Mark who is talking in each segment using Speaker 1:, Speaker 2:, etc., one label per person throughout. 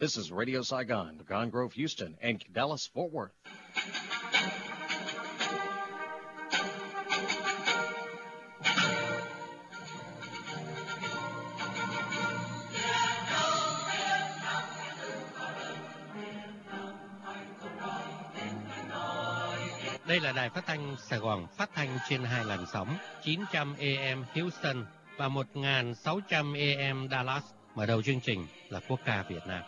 Speaker 1: This is Radio Saigon, Pecan Grove, Houston, and Dallas, Fort Worth.
Speaker 2: Đây là đài phát thanh Sài Gòn, phát thanh trên 2 làn sóng 900 AM Houston và 1600 AM Dallas. Mở đầu chương trình là quốc ca Việt Nam.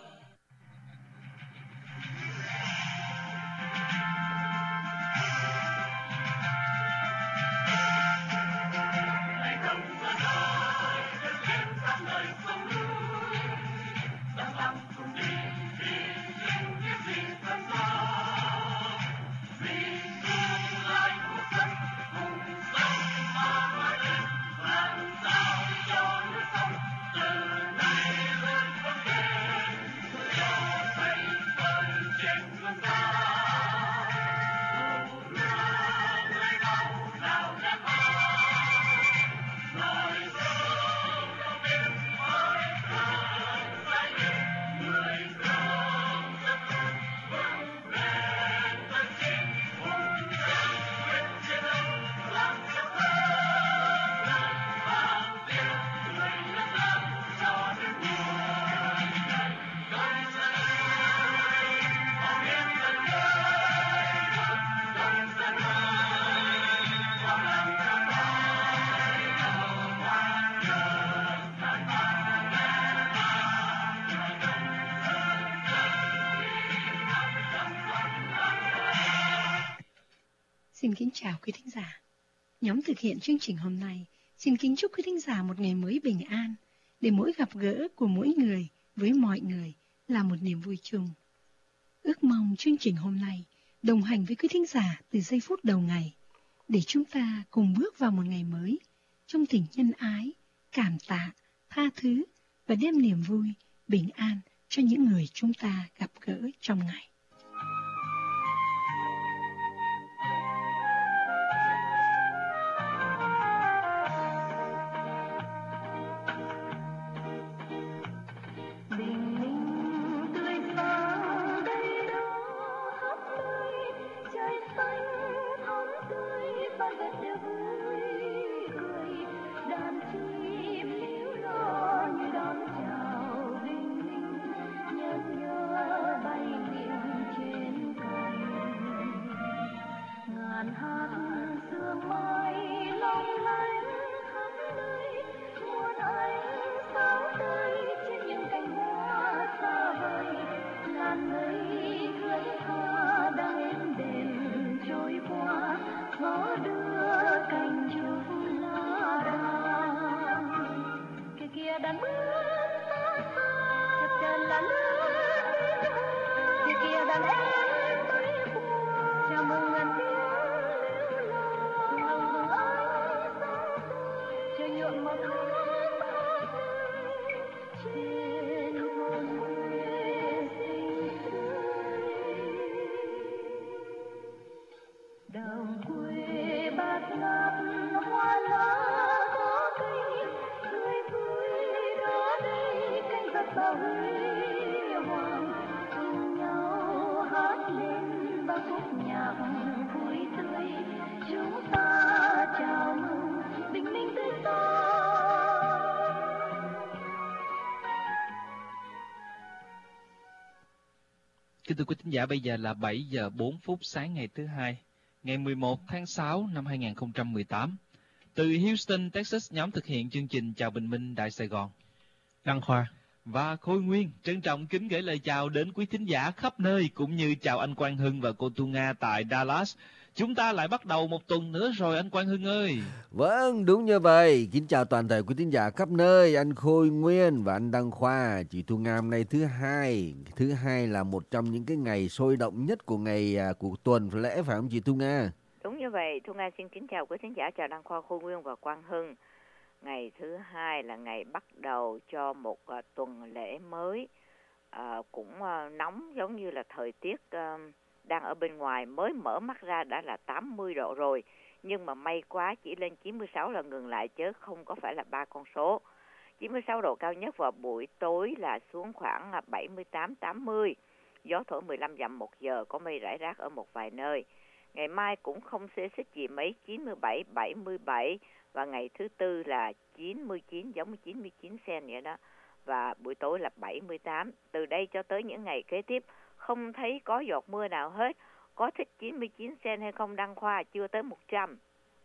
Speaker 3: Xin kính chào quý thính giả. Nhóm thực hiện chương trình hôm nay xin kính chúc quý thính giả một ngày mới bình an, để mỗi gặp gỡ của mỗi người với mọi người là một niềm vui chung. Ước mong chương trình hôm nay đồng hành với quý thính giả từ giây phút đầu ngày, để chúng ta cùng bước vào một ngày mới trong tình nhân ái, cảm tạ, tha thứ và đem niềm vui, bình an cho những người chúng ta gặp gỡ trong ngày.
Speaker 4: Kính thưa quý thính giả, bây giờ là 7 giờ 4 phút sáng ngày thứ Hai, ngày 11 tháng 6 năm 2018. Từ Houston, Texas, nhóm thực hiện chương trình Chào Bình Minh Đại Sài Gòn,
Speaker 2: Đăng Khoa
Speaker 4: và Khôi Nguyên trân trọng kính gửi lời chào đến quý thính giả khắp nơi, cũng như chào anh Quang Hưng và cô Tu Nga tại Dallas. Chúng ta lại bắt đầu một tuần nữa rồi anh Quang Hưng ơi.
Speaker 5: Vâng, đúng như vậy. Kính chào toàn thể quý thính giả khắp nơi, anh Khôi Nguyên và anh Đăng Khoa. Chị Thu Nga, hôm nay thứ hai. Thứ hai là một trong những cái ngày sôi động nhất của của tuần lễ, phải không chị Thu Nga?
Speaker 6: Đúng như vậy. Thu Nga xin kính chào quý thính giả, chào Đăng Khoa, Khôi Nguyên và Quang Hưng. Ngày thứ hai là ngày bắt đầu cho một tuần lễ mới, cũng nóng, giống như là thời tiết đang ở bên ngoài, mới mở mắt ra đã là 80 độ rồi. Nhưng mà may quá chỉ lên 96 là ngừng lại, chứ không có phải là 3 con số. 96 độ cao nhất, vào buổi tối là xuống khoảng 78-80. Gió thổi 15 dặm một giờ, có mây rải rác ở một vài nơi. Ngày mai cũng không xê xích gì mấy, 97, 77. Và ngày thứ tư là 99, giống như 99 cent vậy đó. Và buổi tối là 78. Từ đây cho tới những ngày kế tiếp, không thấy có giọt mưa nào hết. Có thích 99 cent hay không Đăng Khoa? Chưa tới 100.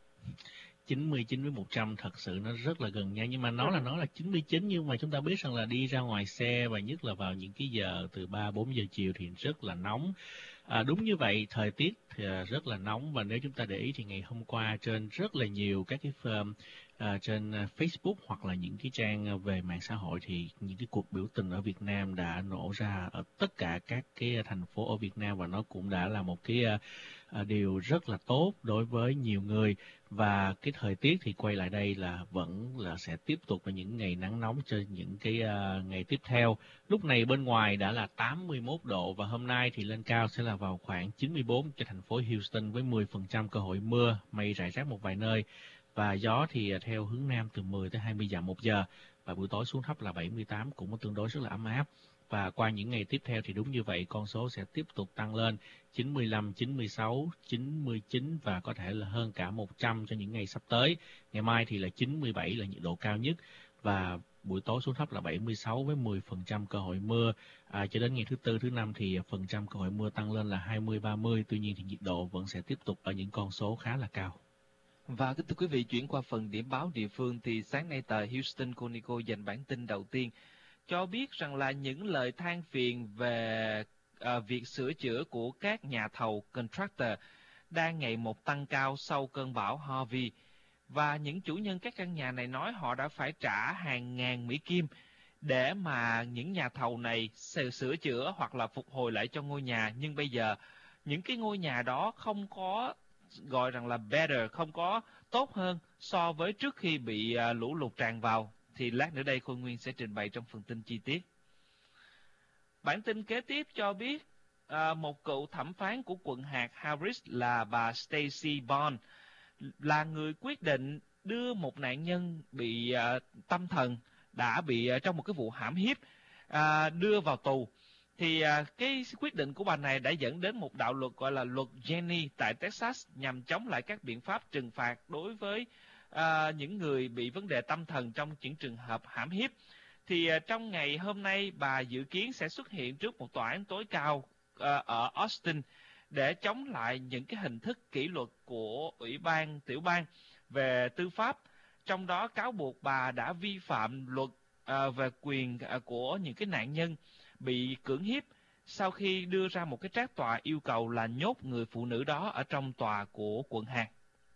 Speaker 7: 99 với 100 thật sự nó rất là gần nhau, nhưng mà nó là 99, nhưng mà chúng ta biết rằng là đi ra ngoài xe và nhất là vào những cái giờ từ 3-4 giờ chiều thì rất là nóng. Đúng như vậy, thời tiết thì rất là nóng, và nếu chúng ta để ý thì ngày hôm qua trên rất là nhiều các cái trên Facebook hoặc là những cái trang về mạng xã hội thì những cái cuộc biểu tình ở Việt Nam đã nổ ra ở tất cả các cái thành phố ở Việt Nam, và nó cũng đã là một cái điều rất là tốt đối với nhiều người. Và cái thời tiết thì quay lại đây là vẫn là sẽ tiếp tục là những ngày nắng nóng trên những cái ngày tiếp theo. Lúc này bên ngoài đã là 81 độ, và hôm nay thì lên cao sẽ là vào khoảng 94 cho thành phố Houston với 10% cơ hội mưa, mây rải rác một vài nơi. Và gió thì theo hướng nam từ 10 tới 20 dặm một giờ, và buổi tối xuống thấp là 78, cũng tương đối rất là ấm áp. Và qua những ngày tiếp theo thì đúng như vậy, con số sẽ tiếp tục tăng lên 95, 96, 99 và có thể là hơn cả 100 cho những ngày sắp tới. Ngày mai thì là 97 là nhiệt độ cao nhất, và buổi tối xuống thấp là 76 với 10% cơ hội mưa. Cho đến ngày thứ Tư, thứ Năm thì phần trăm cơ hội mưa tăng lên là 20, 30. Tuy nhiên thì nhiệt độ vẫn sẽ tiếp tục ở những con số khá là cao.
Speaker 4: Và kính thưa quý vị, chuyển qua phần điểm báo địa phương thì sáng nay tờ Houston Chronicle dành bản tin đầu tiên cho biết rằng là những lời than phiền về việc sửa chữa của các nhà thầu contractor đang ngày một tăng cao sau cơn bão Harvey. Và những chủ nhân các căn nhà này nói họ đã phải trả hàng ngàn Mỹ Kim để mà những nhà thầu này sửa chữa hoặc là phục hồi lại cho ngôi nhà. Nhưng bây giờ những cái ngôi nhà đó không có gọi rằng là better, không có tốt hơn so với trước khi bị lũ lụt tràn vào. Thì lát nữa đây Khôi Nguyên sẽ trình bày trong phần tin chi tiết. Bản tin kế tiếp cho biết một cựu thẩm phán của quận hạt Harris là bà Stacey Bond là người quyết định đưa một nạn nhân bị tâm thần đã bị trong một cái vụ hãm hiếp đưa vào tù. Thì cái quyết định của bà này đã dẫn đến một đạo luật gọi là luật Jenny tại Texas nhằm chống lại các biện pháp trừng phạt đối với những người bị vấn đề tâm thần trong những trường hợp hãm hiếp. Thì trong ngày hôm nay bà dự kiến sẽ xuất hiện trước một tòa án tối cao ở Austin để chống lại những cái hình thức kỷ luật của Ủy ban tiểu bang về tư pháp, trong đó cáo buộc bà đã vi phạm luật về quyền của những cái nạn nhân bị cưỡng hiếp sau khi đưa ra một cái trác tòa yêu cầu là nhốt người phụ nữ đó ở trong tòa của quận hạt.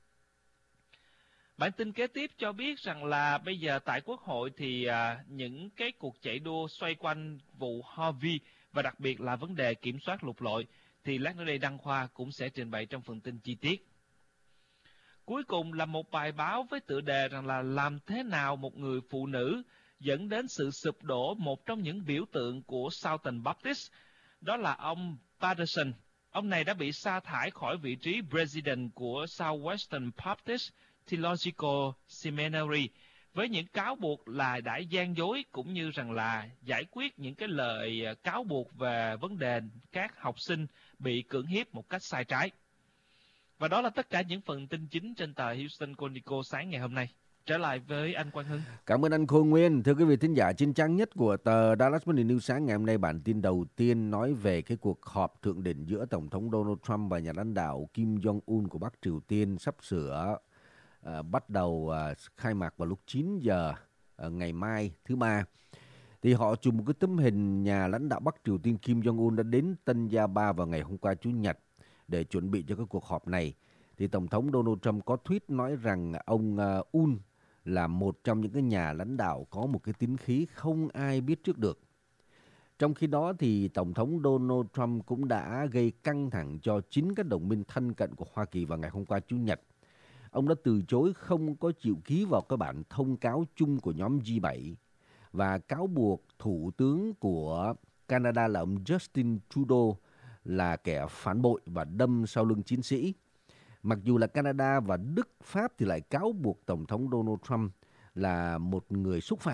Speaker 4: Bản tin kế tiếp cho biết rằng là bây giờ tại Quốc hội thì những cái cuộc chạy đua xoay quanh vụ Harvey và đặc biệt là vấn đề kiểm soát lụt lội thì lát nữa đây Đăng Khoa cũng sẽ trình bày trong phần tin chi tiết. Cuối cùng là một bài báo với tựa đề rằng là làm thế nào một người phụ nữ dẫn đến sự sụp đổ một trong những biểu tượng của Southern Baptist, đó là ông Patterson. Ông này đã bị sa thải khỏi vị trí President của Southwestern Baptist Theological Seminary với những cáo buộc là đã gian dối cũng như rằng là giải quyết những cái lời cáo buộc về vấn đề các học sinh bị cưỡng hiếp một cách sai trái. Và đó là tất cả những phần tin chính trên tờ Houston Chronicle sáng ngày hôm nay. Trở lại với anh Quang Hưng.
Speaker 5: Cảm ơn anh Khôi Nguyên. Thưa quý vị thính giả, trên trang nhất của tờ Dallas Morning News sáng ngày hôm nay, bản tin đầu tiên nói về cái cuộc họp thượng đỉnh giữa Tổng thống Donald Trump và nhà lãnh đạo Kim Jong-un của Bắc Triều Tiên sắp sửa bắt đầu khai mạc vào lúc 9 giờ ngày mai thứ Ba. Thì họ chụp một cái tấm hình nhà lãnh đạo Bắc Triều Tiên Kim Jong-un đã đến Tân Gia-ba vào ngày hôm qua Chủ nhật để chuẩn bị cho cái cuộc họp này. Thì Tổng thống Donald Trump có tweet nói rằng ông Un là một trong những cái nhà lãnh đạo có một cái tính khí không ai biết trước được. Trong khi đó thì Tổng thống Donald Trump cũng đã gây căng thẳng cho chính các đồng minh thân cận của Hoa Kỳ vào ngày hôm qua Chủ nhật. Ông đã từ chối không có chịu ký vào cái bản thông cáo chung của nhóm G7 và cáo buộc Thủ tướng của Canada là ông Justin Trudeau là kẻ phản bội và đâm sau lưng chiến sĩ. Mặc dù là Canada và Đức, Pháp thì lại cáo buộc Tổng thống Donald Trump là một người xúc phạm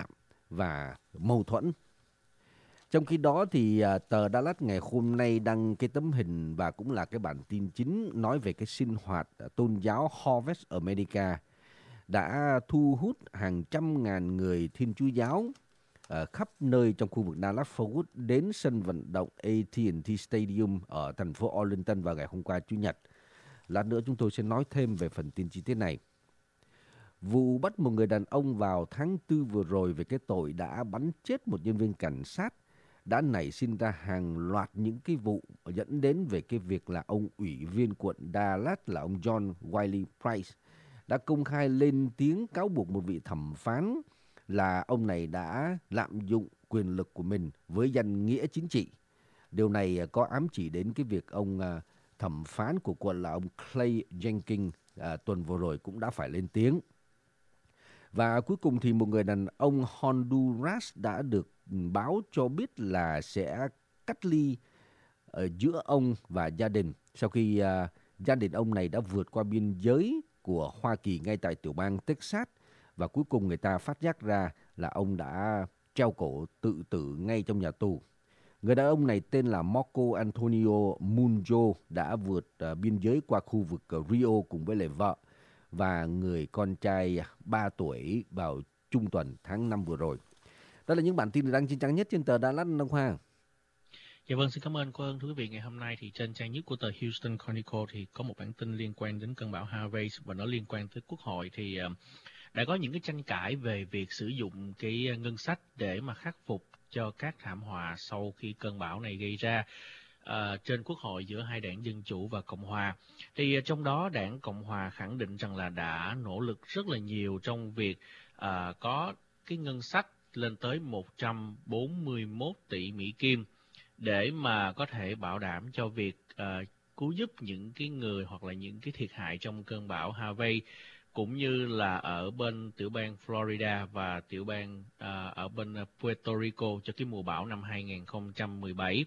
Speaker 5: và mâu thuẫn. Trong khi đó thì tờ Dallas ngày hôm nay đăng cái tấm hình và cũng là cái bản tin chính nói về cái sinh hoạt tôn giáo Harvest America đã thu hút hàng trăm ngàn người Thiên Chúa giáo khắp nơi trong khu vực Dallas-Fort Worth đến sân vận động AT&T Stadium ở thành phố Arlington vào ngày hôm qua Chủ nhật. Lát nữa chúng tôi sẽ nói thêm về phần tin chi tiết này. Vụ bắt một người đàn ông vào tháng 4 vừa rồi về cái tội đã bắn chết một nhân viên cảnh sát đã nảy sinh ra hàng loạt những cái vụ dẫn đến về cái việc là ông ủy viên quận Dallas là ông John Wiley Price đã công khai lên tiếng cáo buộc một vị thẩm phán là ông này đã lạm dụng quyền lực của mình với danh nghĩa chính trị. Điều này có ám chỉ đến cái việc ông thẩm phán của quận là ông Clay Jenkins tuần vừa rồi cũng đã phải lên tiếng. Và cuối cùng thì một người đàn ông Honduras đã được báo cho biết là sẽ cách ly giữa ông và gia đình sau khi gia đình ông này đã vượt qua biên giới của Hoa Kỳ ngay tại tiểu bang Texas và cuối cùng người ta phát giác ra là ông đã treo cổ tự tử ngay trong nhà tù. Người đàn ông này tên là Marco Antonio Munjo đã vượt biên giới qua khu vực Rio cùng với lại vợ và người con trai 3 tuổi vào trung tuần tháng 5 vừa rồi. Đó là những bản tin được đăng trên trang nhất trên tờ Dallas Đông Hoa.
Speaker 7: Dạ vâng, xin cảm ơn cô ơn thưa quý vị. Ngày hôm nay thì trên trang nhất của tờ Houston Chronicle thì có một bản tin liên quan đến cơn bão Harvey và nó liên quan tới Quốc hội. Thì đã có những cái tranh cãi về việc sử dụng cái ngân sách để mà khắc phục cho các thảm họa sau khi cơn bão này gây ra trên Quốc hội giữa hai đảng Dân Chủ và Cộng Hòa. Thì trong đó đảng Cộng Hòa khẳng định rằng là đã nỗ lực rất là nhiều trong việc có cái ngân sách lên tới 141 tỷ Mỹ Kim để mà có thể bảo đảm cho việc cứu giúp những cái người hoặc là những cái thiệt hại trong cơn bão Harvey, cũng như là ở bên tiểu bang Florida và tiểu bang ở bên Puerto Rico cho cái mùa bão năm 2017.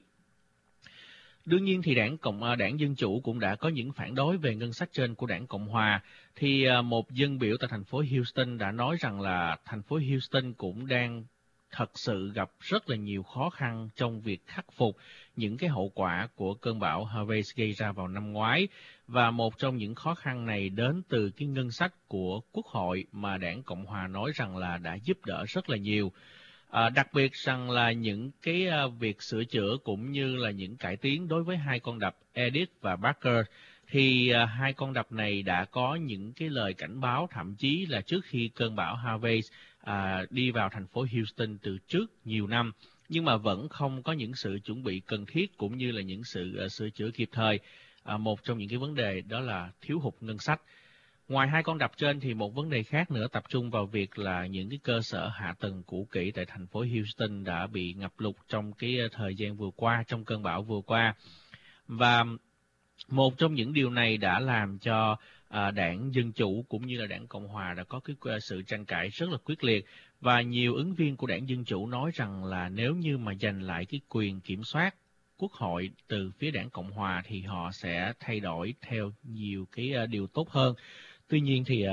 Speaker 7: Đương nhiên thì đảng Dân Chủ cũng đã có những phản đối về ngân sách trên của đảng Cộng Hòa. Thì một dân biểu tại thành phố Houston đã nói rằng là thành phố Houston cũng đang thật sự gặp rất là nhiều khó khăn trong việc khắc phục những cái hậu quả của cơn bão Harvey gây ra vào năm ngoái. Và một trong những khó khăn này đến từ cái ngân sách của Quốc hội mà đảng Cộng Hòa nói rằng là đã giúp đỡ rất là nhiều. Đặc biệt rằng là những cái việc sửa chữa cũng như là những cải tiến đối với hai con đập Edith và Barker, thì hai con đập này đã có những cái lời cảnh báo thậm chí là trước khi cơn bão Harvey đi vào thành phố Houston từ trước nhiều năm, nhưng mà vẫn không có những sự chuẩn bị cần thiết cũng như là những sự sửa chữa kịp thời. Một trong những cái vấn đề đó là thiếu hụt ngân sách. Ngoài hai con đập trên thì một vấn đề khác nữa tập trung vào việc là những cái cơ sở hạ tầng cũ kỹ tại thành phố Houston đã bị ngập lụt trong cái thời gian vừa qua, trong cơn bão vừa qua. Và một trong những điều này đã làm cho đảng Dân Chủ cũng như là đảng Cộng Hòa đã có cái sự tranh cãi rất là quyết liệt. Và nhiều ứng viên của đảng Dân Chủ nói rằng là nếu như mà giành lại cái quyền kiểm soát Quốc hội từ phía đảng Cộng Hòa thì họ sẽ thay đổi theo nhiều cái điều tốt hơn. Tuy nhiên thì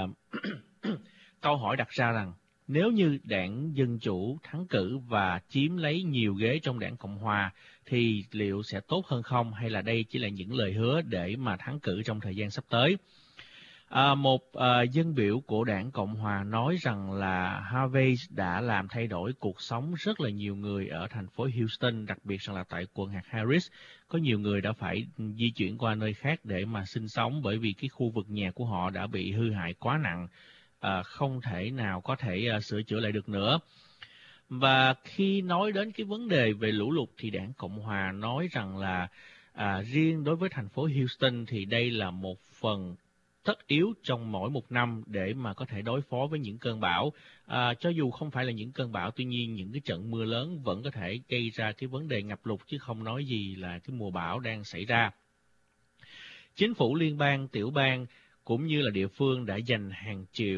Speaker 7: câu hỏi đặt ra rằng nếu như đảng Dân Chủ thắng cử và chiếm lấy nhiều ghế trong đảng Cộng Hòa thì liệu sẽ tốt hơn không, hay là đây chỉ là những lời hứa để mà thắng cử trong thời gian sắp tới? Một dân biểu của đảng Cộng Hòa nói rằng là Harvey đã làm thay đổi cuộc sống rất là nhiều người ở thành phố Houston, đặc biệt rằng là tại quận hạt Harris. Có nhiều người đã phải di chuyển qua nơi khác để mà sinh sống bởi vì cái khu vực nhà của họ đã bị hư hại quá nặng, không thể nào có thể sửa chữa lại được nữa. Và khi nói đến cái vấn đề về lũ lụt thì đảng Cộng Hòa nói rằng là riêng đối với thành phố Houston thì đây là một phần tất yếu trong mỗi một năm để mà có thể đối phó với những cơn bão. Cho dù không phải là những cơn bão, tuy nhiên những cái trận mưa lớn vẫn có thể gây ra cái vấn đề ngập lụt, chứ không nói gì là cái mùa bão đang xảy ra. Chính phủ liên bang, tiểu bang cũng như là địa phương đã dành hàng triệu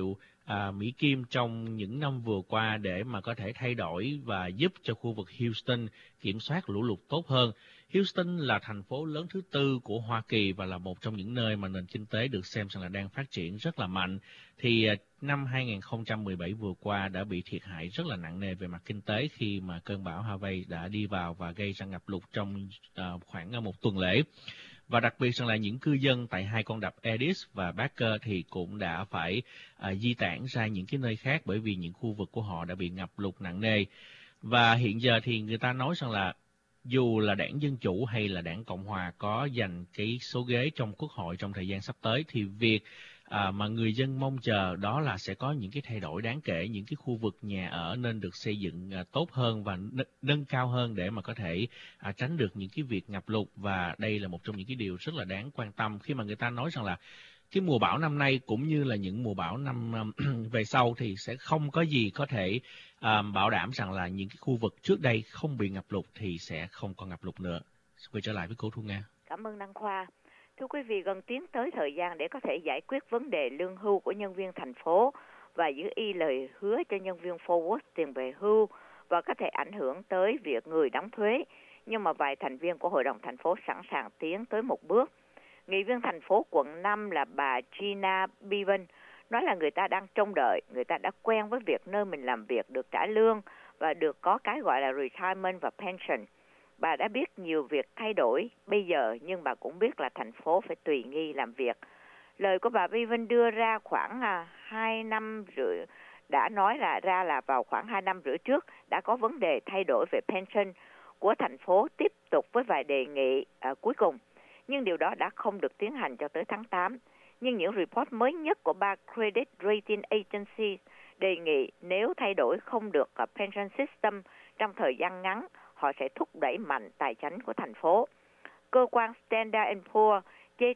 Speaker 7: Mỹ Kim trong những năm vừa qua để mà có thể thay đổi và giúp cho khu vực Houston kiểm soát lũ lụt tốt hơn. Houston là thành phố lớn thứ tư của Hoa Kỳ và là một trong những nơi mà nền kinh tế được xem rằng là đang phát triển rất là mạnh. Thì năm 2017 vừa qua đã bị thiệt hại rất là nặng nề về mặt kinh tế khi mà cơn bão Harvey đã đi vào và gây ra ngập lụt trong khoảng một tuần lễ. Và đặc biệt rằng là những cư dân tại hai con đập Edis và Baker thì cũng đã phải di tản ra những cái nơi khác bởi vì những khu vực của họ đã bị ngập lụt nặng nề. Và hiện giờ thì người ta nói rằng là dù là đảng Dân Chủ hay là đảng Cộng Hòa có giành cái số ghế trong Quốc hội trong thời gian sắp tới thì việc mà người dân mong chờ đó là sẽ có những cái thay đổi đáng kể, những cái khu vực nhà ở nên được xây dựng tốt hơn và nâng cao hơn để mà có thể tránh được những cái việc ngập lụt. Và đây là một trong những cái điều rất là đáng quan tâm khi mà người ta nói rằng là cái mùa bão năm nay cũng như là những mùa bão năm về sau thì sẽ không có gì có thể bảo đảm rằng là những cái khu vực trước đây không bị ngập lụt thì sẽ không còn ngập lụt nữa. Quay trở lại với cô Thu Nga.
Speaker 6: Cảm ơn Đăng Khoa. Thưa quý vị, gần tiến tới thời gian để có thể giải quyết vấn đề lương hưu của nhân viên thành phố và giữ y lời hứa cho nhân viên forward tiền về hưu và có thể ảnh hưởng tới việc người đóng thuế. Nhưng mà vài thành viên của Hội đồng thành phố sẵn sàng tiến tới một bước. Nghị viên thành phố quận 5 là bà Gina Bevan nói là người ta đang trông đợi, người ta đã quen với việc nơi mình làm việc được trả lương và được có cái gọi là retirement và pension. Bà đã biết nhiều việc thay đổi bây giờ, nhưng bà cũng biết là thành phố phải tùy nghi làm việc. Lời của bà Bevan đưa ra khoảng 2 năm rưỡi, đã nói là vào khoảng 2 năm rưỡi trước đã có vấn đề thay đổi về pension của thành phố tiếp tục với vài đề nghị cuối cùng. Nhưng điều đó đã không được tiến hành cho tới tháng 8. Nhưng những report mới nhất của ba Credit Rating Agency đề nghị nếu thay đổi không được pension system trong thời gian ngắn, họ sẽ thúc đẩy mạnh tài chính của thành phố. Cơ quan Standard & Poor's chê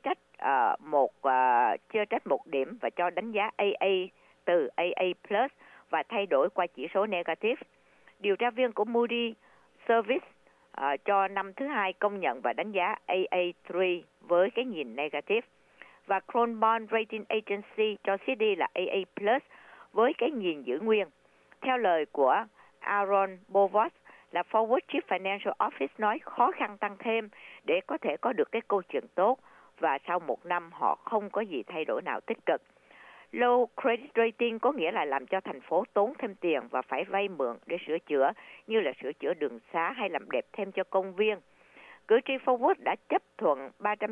Speaker 6: trách một điểm và cho đánh giá AA từ AA+ và thay đổi qua chỉ số negative. Điều tra viên của Moody Service cho năm thứ hai công nhận và đánh giá AA3 với cái nhìn negative. Và Crown Bond Rating Agency cho Citi là AA+ với cái nhìn giữ nguyên. Theo lời của Aaron Bovos là Forward Chief Financial Office nói khó khăn tăng thêm để có thể có được cái câu chuyện tốt và sau một năm họ không có gì thay đổi nào tích cực. Low credit rating có nghĩa là làm cho thành phố tốn thêm tiền và phải vay mượn để sửa chữa như là sửa chữa đường xá hay làm đẹp thêm cho công viên. Cử tri Forward đã chấp thuận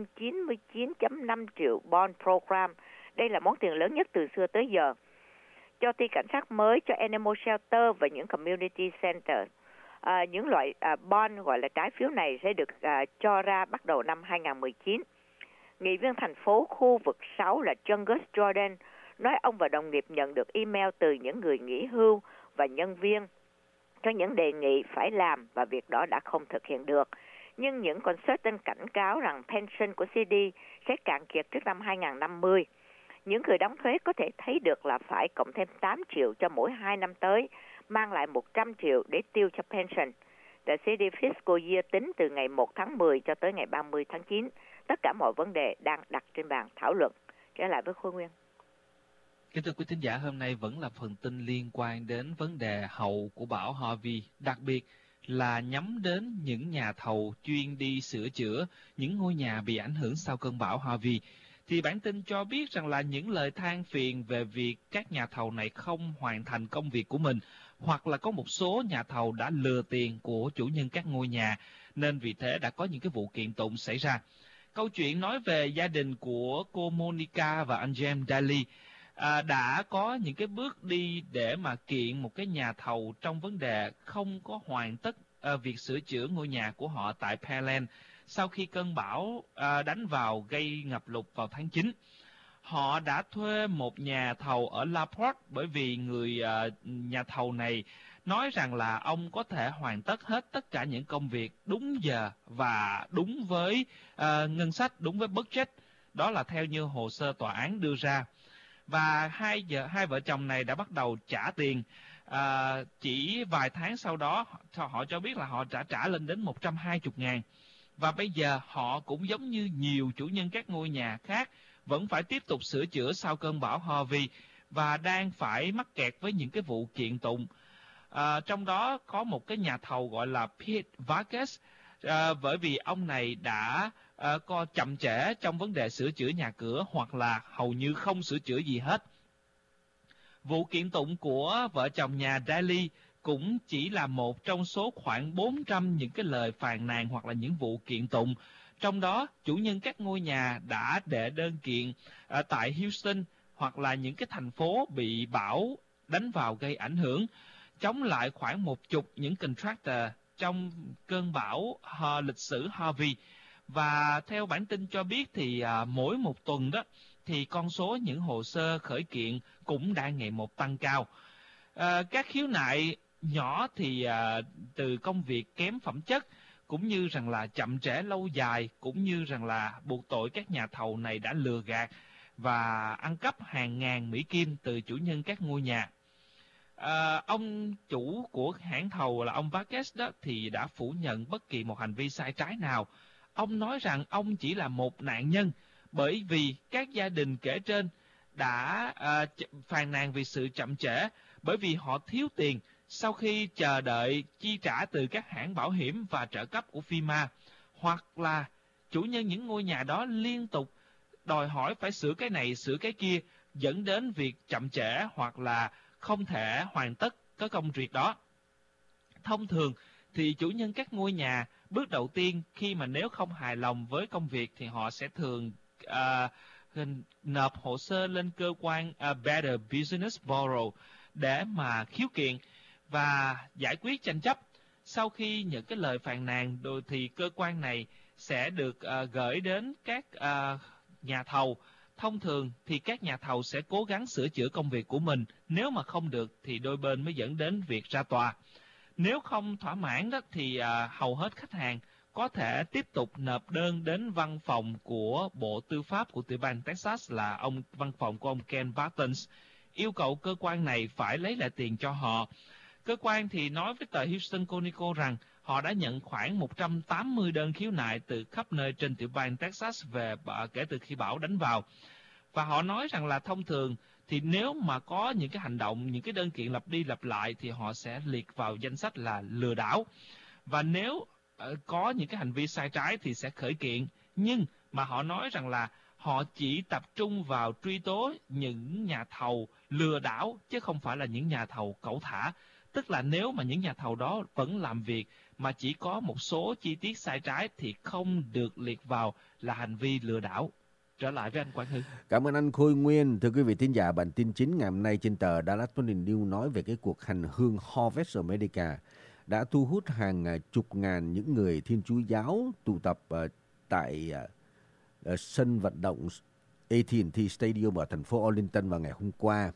Speaker 6: 399.5 triệu bond program. Đây là món tiền lớn nhất từ xưa tới giờ. Cho ty cảnh sát mới, cho animal shelter và những community center. Những loại bond gọi là trái phiếu này sẽ được cho ra bắt đầu năm 2019. Nghị viên thành phố khu vực 6 là Jungus Jordan nói ông và đồng nghiệp nhận được email từ những người nghỉ hưu và nhân viên cho những đề nghị phải làm và việc đó đã không thực hiện được. Nhưng những consultant cảnh cáo rằng pension của CD sẽ cạn kiệt trước năm 2050. Những người đóng thuế có thể thấy được là phải cộng thêm 8 triệu cho mỗi 2 năm tới, mang lại 100 triệu để tiêu cho pension. The City Fiscal Year tính từ ngày 1 tháng 10 cho tới ngày 30 tháng 9. Tất cả mọi vấn đề đang đặt trên bàn thảo luận. Trở lại với Khôi Nguyên.
Speaker 4: Kính thưa quý thính giả, hôm nay vẫn là phần tin liên quan đến vấn đề hậu của bão Harvey, đặc biệt là nhắm đến những nhà thầu chuyên đi sửa chữa những ngôi nhà bị ảnh hưởng sau cơn bão Harvey. Thì bản tin cho biết rằng là những lời than phiền về việc các nhà thầu này không hoàn thành công việc của mình, hoặc là có một số nhà thầu đã lừa tiền của chủ nhân các ngôi nhà, nên vì thế đã có những cái vụ kiện tụng xảy ra. Câu chuyện nói về gia đình của cô Monica và anh James Daly đã có những cái bước đi để mà kiện một cái nhà thầu trong vấn đề không có hoàn tất việc sửa chữa ngôi nhà của họ tại Pearland sau khi cơn bão đánh vào gây ngập lụt vào tháng 9. Họ đã thuê một nhà thầu ở La Porte bởi vì người nhà thầu này nói rằng là ông có thể hoàn tất hết tất cả những công việc đúng giờ và đúng với ngân sách, đúng với budget. Đó là theo như hồ sơ tòa án đưa ra. Và hai vợ chồng này đã bắt đầu trả tiền. Chỉ vài tháng sau đó họ cho biết là họ đã trả lên đến 120.000. Và bây giờ họ cũng giống như nhiều chủ nhân các ngôi nhà khác vẫn phải tiếp tục sửa chữa sau cơn bão Harvey và đang phải mắc kẹt với những cái vụ kiện tụng. Trong đó có một cái nhà thầu gọi là Pete Vargas, bởi vì ông này đã có chậm trễ trong vấn đề sửa chữa nhà cửa hoặc là hầu như không sửa chữa gì hết. Vụ kiện tụng của vợ chồng nhà Daly cũng chỉ là một trong số khoảng 400 những cái lời phàn nàn hoặc là những vụ kiện tụng. Trong đó, chủ nhân các ngôi nhà đã đệ đơn kiện tại Houston hoặc là những cái thành phố bị bão đánh vào gây ảnh hưởng, chống lại khoảng 10 những contractor trong cơn bão lịch sử Harvey. Và theo bản tin cho biết thì mỗi một tuần đó thì con số những hồ sơ khởi kiện cũng đang ngày một tăng cao. Các khiếu nại nhỏ thì từ công việc kém phẩm chất, cũng như rằng là chậm trễ lâu dài, cũng như rằng là buộc tội các nhà thầu này đã lừa gạt và ăn cắp hàng ngàn Mỹ Kim từ chủ nhân các ngôi nhà. Ông chủ của hãng thầu là ông Vargas đó thì đã phủ nhận bất kỳ một hành vi sai trái nào. Ông nói rằng ông chỉ là một nạn nhân, bởi vì các gia đình kể trên đã phàn nàn vì sự chậm trễ, bởi vì họ thiếu tiền sau khi chờ đợi chi trả từ các hãng bảo hiểm và trợ cấp của FEMA, hoặc là chủ nhân những ngôi nhà đó liên tục đòi hỏi phải sửa cái này sửa cái kia, dẫn đến việc chậm trễ hoặc là không thể hoàn tất cái công việc đó. Thông thường thì chủ nhân các ngôi nhà bước đầu tiên khi mà nếu không hài lòng với công việc thì họ sẽ thường nộp hồ sơ lên cơ quan Better Business Bureau để mà khiếu kiện và giải quyết tranh chấp. Sau khi những cái lời phàn nàn thì cơ quan này sẽ được gửi đến các nhà thầu. Thông thường thì các nhà thầu sẽ cố gắng sửa chữa công việc của mình, nếu mà không được thì đôi bên mới dẫn đến việc ra tòa. Nếu không thỏa mãn đó thì hầu hết khách hàng có thể tiếp tục nộp đơn đến văn phòng của Bộ Tư pháp của tiểu bang Texas, là văn phòng của ông Ken Bartons, yêu cầu cơ quan này phải lấy lại tiền cho họ. Cơ quan thì nói với tờ Houston Chronicle rằng họ đã nhận khoảng 180 đơn khiếu nại từ khắp nơi trên tiểu bang Texas về kể từ khi bão đánh vào. Và họ nói rằng là thông thường thì nếu mà có những cái hành động, những cái đơn kiện lặp đi lặp lại thì họ sẽ liệt vào danh sách là lừa đảo. Và nếu có những cái hành vi sai trái thì sẽ khởi kiện. Nhưng mà họ nói rằng là họ chỉ tập trung vào truy tố những nhà thầu lừa đảo chứ không phải là những nhà thầu cẩu thả. Tức là nếu mà những nhà thầu đó vẫn làm việc mà chỉ có một số chi tiết sai trái thì không được liệt vào là hành vi lừa đảo. Trở lại với anh Quang Hưng.
Speaker 5: Cảm ơn anh Khôi Nguyên. Thưa quý vị thính giả, bản tin chính ngày hôm nay trên tờ Dallas Morning News nói về cái cuộc hành hương Harvest America đã thu hút hàng chục ngàn những người Thiên Chúa giáo tụ tập tại sân vận động AT&T Stadium ở thành phố Arlington vào ngày hôm qua.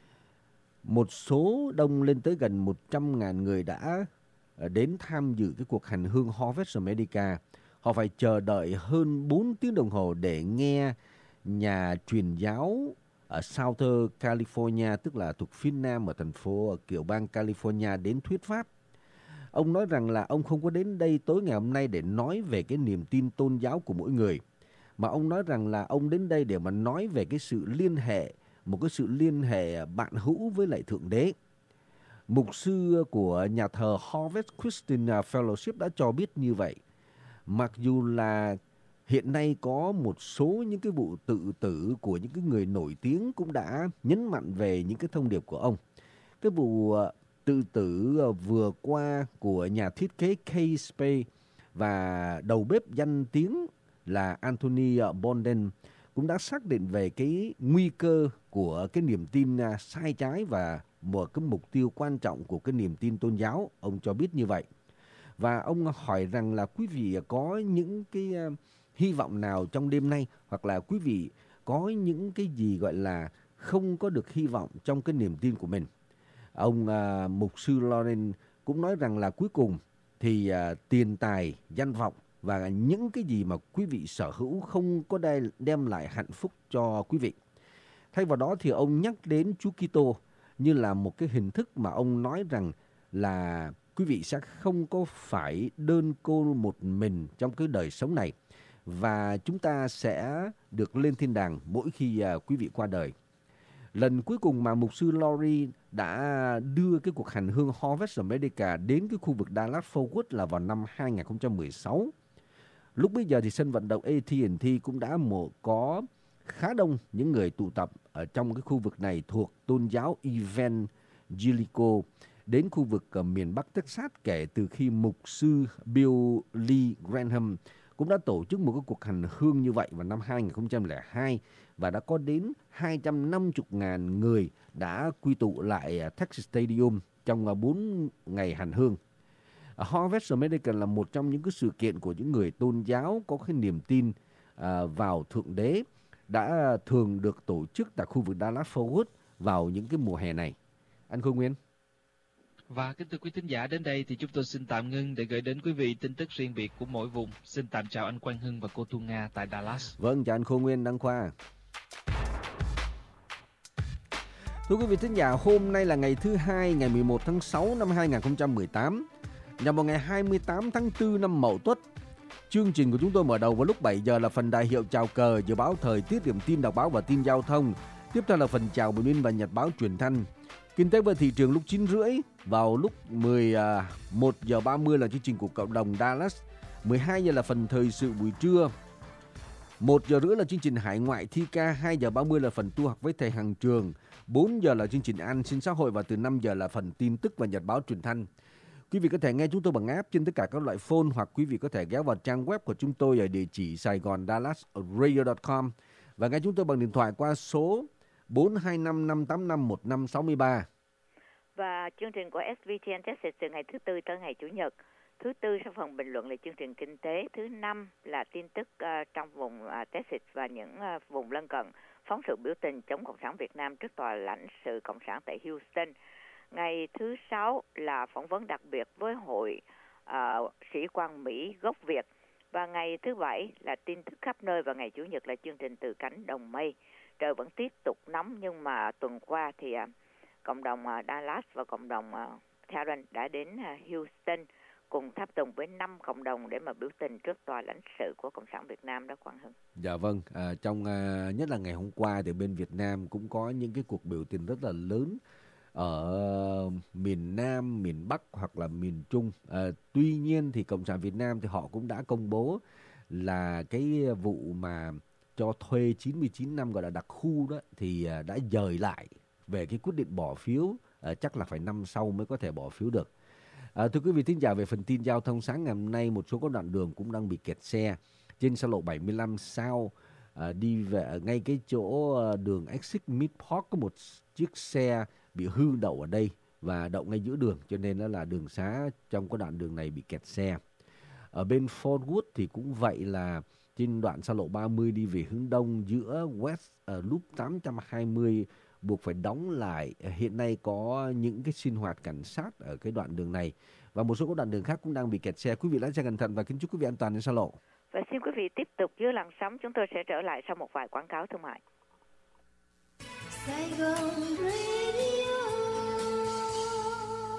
Speaker 5: Một số đông lên tới gần 100.000 người đã đến tham dự cái cuộc hành hương Harvest America. Họ phải chờ đợi hơn 4 tiếng đồng hồ để nghe nhà truyền giáo ở Southern California, tức là thuộc phía nam ở thành phố tiểu bang California đến thuyết pháp. Ông nói rằng là ông không có đến đây tối ngày hôm nay để nói về cái niềm tin tôn giáo của mỗi người, mà ông nói rằng là ông đến đây để mà nói về cái sự liên hệ, một cái sự liên hệ bạn hữu với lại Thượng Đế. Mục sư của nhà thờ Harvest Christian Fellowship đã cho biết như vậy. Mặc dù là hiện nay có một số những cái vụ tự tử của những cái người nổi tiếng cũng đã nhấn mạnh về những cái thông điệp của ông. Cái vụ tự tử vừa qua của nhà thiết kế Kay Spade và đầu bếp danh tiếng là Anthony Bourdain cũng đã xác định về cái nguy cơ của cái niềm tin sai trái và một cái mục tiêu quan trọng của cái niềm tin tôn giáo. Ông cho biết như vậy. Và ông hỏi rằng là quý vị có những cái hy vọng nào trong đêm nay, hoặc là quý vị có những cái gì gọi là không có được hy vọng trong cái niềm tin của mình. Ông mục sư Lauren cũng nói rằng là cuối cùng thì tiền tài, danh vọng và những cái gì mà quý vị sở hữu không có đem lại hạnh phúc cho quý vị. Thay vào đó thì ông nhắc đến Chúa Kitô như là một cái hình thức mà ông nói rằng là quý vị sẽ không có phải đơn cô một mình trong cái đời sống này, và chúng ta sẽ được lên thiên đàng mỗi khi quý vị qua đời. Lần cuối cùng mà mục sư Lori đã đưa cái cuộc hành hương Harvest America đến cái khu vực Dallas-Fort Worth là vào năm 2016. Lúc bấy giờ thì sân vận động AT&T cũng đã có khá đông những người tụ tập ở trong cái khu vực này thuộc tôn giáo Evangelical đến khu vực ở miền Bắc Texas kể từ khi mục sư Bill Lee Graham cũng đã tổ chức một cái cuộc hành hương như vậy vào năm 2002 và đã có đến 250.000 người đã quy tụ lại Texas Stadium trong 4 ngày hành hương. Harvest American là một trong những cái sự kiện của những người tôn giáo có cái niềm tin vào Thượng Đế đã thường được tổ chức tại khu vực Dallas-Fort Worth vào những cái mùa hè này. Anh Khôi Nguyên.
Speaker 4: Và kính thưa quý thính giả, đến đây thì chúng tôi xin tạm ngưng để gửi đến quý vị tin tức riêng biệt của mỗi vùng. Xin tạm chào anh Quang Hưng và cô Thu Nga tại Dallas.
Speaker 5: Vâng, chào anh Khôi Nguyên, Đăng Khoa. Thưa quý vị thính giả, hôm nay là ngày thứ Hai, ngày 11 tháng 6 năm 2018, nhằm vào ngày 28 tháng 4 năm Mậu Tuất. Chương trình của chúng tôi mở đầu vào lúc 7 giờ là phần đại hiệu chào cờ, dự báo thời tiết, điểm tin đọc báo và tin giao thông. Tiếp theo là phần chào bình minh và nhật báo truyền thanh. Kinh tế và thị trường lúc 9:30, vào lúc 11 giờ 30 là chương trình của cộng đồng Dallas. 12 giờ là phần thời sự buổi trưa. 1 giờ rưỡi là chương trình hải ngoại thi ca, 2 giờ 30 là phần tu học với thầy Hằng Trường, 4 giờ là chương trình an sinh xã hội và từ 5 giờ là phần tin tức và nhật báo truyền thanh. Quý vị có thể nghe chúng tôi bằng app trên tất cả các loại phone hoặc quý vị có thể ghé vào trang web của chúng tôi ở địa chỉ saigondallasradio.com và nghe chúng tôi bằng điện thoại qua số 425-585-1563.
Speaker 6: Và chương trình của SVTN Texas từ ngày thứ Tư tới ngày Chủ nhật. Thứ Tư sau phần bình luận là chương trình kinh tế. Thứ Năm là tin tức trong vùng Texas và những vùng lân cận. Phóng sự biểu tình chống Cộng sản Việt Nam trước tòa lãnh sự Cộng sản tại Houston. Ngày thứ Sáu là phỏng vấn đặc biệt với hội sĩ quan Mỹ gốc Việt. Và ngày thứ Bảy là tin tức khắp nơi và ngày Chủ nhật là chương trình từ cánh đồng mây. Trời vẫn tiếp tục nóng nhưng mà tuần qua thì cộng đồng Dallas và cộng đồng Tarrant đã đến Houston cùng tháp tùng với 5 cộng đồng để mà biểu tình trước tòa lãnh sự của Cộng sản Việt Nam đó, Quang Hưng.
Speaker 5: Dạ vâng, trong nhất là ngày hôm qua thì bên Việt Nam cũng có những cái cuộc biểu tình rất là lớn ở miền Nam, miền Bắc hoặc là miền Trung. Tuy nhiên thì Cộng sản Việt Nam thì họ cũng đã công bố là cái vụ mà cho thuê 99 năm gọi là đặc khu đó thì đã dời lại về cái quyết định bỏ phiếu, chắc là phải năm sau mới có thể bỏ phiếu được. Thưa quý vị thính giả, về phần tin giao thông sáng ngày hôm nay, một số các đoạn đường cũng đang bị kẹt xe. Trên xa lộ 75 South đi về ngay cái chỗ đường Exit Mid Park có một chiếc xe bị hư đậu ở đây và đậu ngay giữa đường, cho nên là đường xá trong cái đoạn đường này bị kẹt xe. Ở bên Fort Worth thì cũng vậy, là trên đoạn xa lộ 30 đi về hướng đông giữa West Loop 820 buộc phải đóng lại. Hiện nay có những cái sinh hoạt cảnh sát ở cái đoạn đường này và một số các đoạn đường khác cũng đang bị kẹt xe. Quý vị lái xe cẩn thận và kính chúc quý vị an toàn trên xa lộ.
Speaker 6: Và xin quý vị tiếp tục dưới làn sóng, chúng tôi sẽ trở lại sau một vài quảng cáo thương mại.